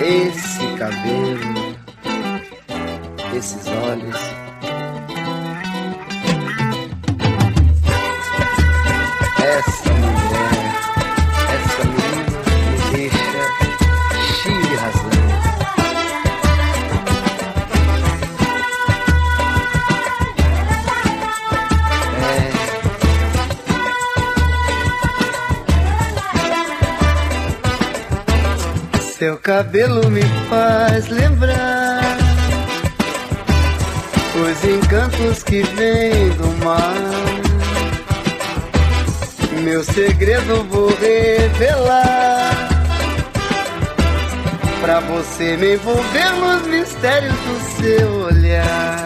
Esse cabelo, esses olhos, essa mulher, essa menina me deixa cheio de razão. Seu cabelo me faz lembrar os encantos que vêm do mar. Meu segredo vou revelar, pra você me envolver nos mistérios do seu olhar.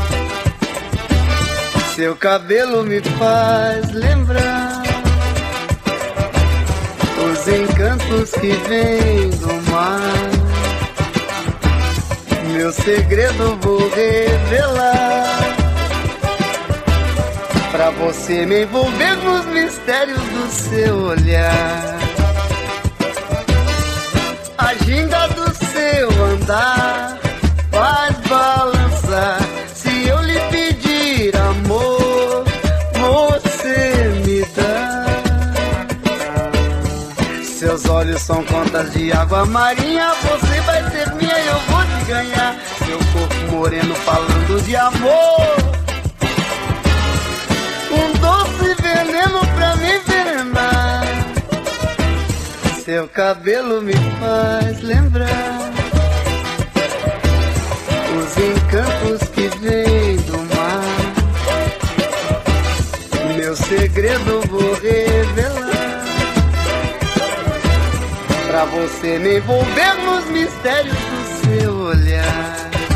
Seu cabelo me faz lembrar os encantos que vêm do mar. Meu segredo vou revelar, pra você me envolver nos mistérios do seu olhar. A ginga do seu andar faz balançar. Se eu lhe pedir amor, você me dá. Seus olhos são contas de água marinha. Você vai ser minha e eu vou te ganhar. Seu corpo moreno falando de amor, um doce veneno pra me envenenar. Seu cabelo me faz lembrar os encantos que vêm do mar. Meu segredo vou revelar, pra você me envolver nos mistérios do seu olhar.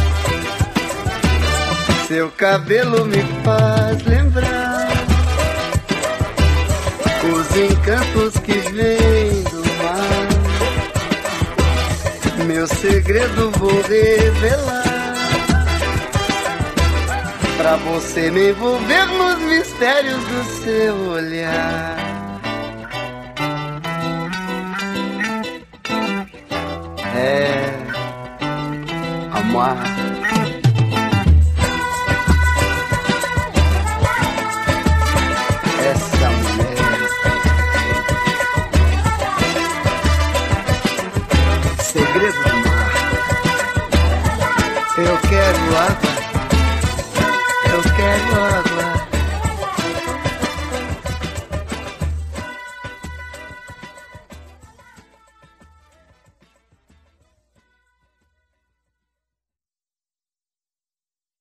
Seu cabelo me faz lembrar os encantos que vêm do mar. Meu segredo vou revelar, pra você me envolver nos mistérios do seu olhar. Amar. Essa mulher, segredo do mar. Eu quero a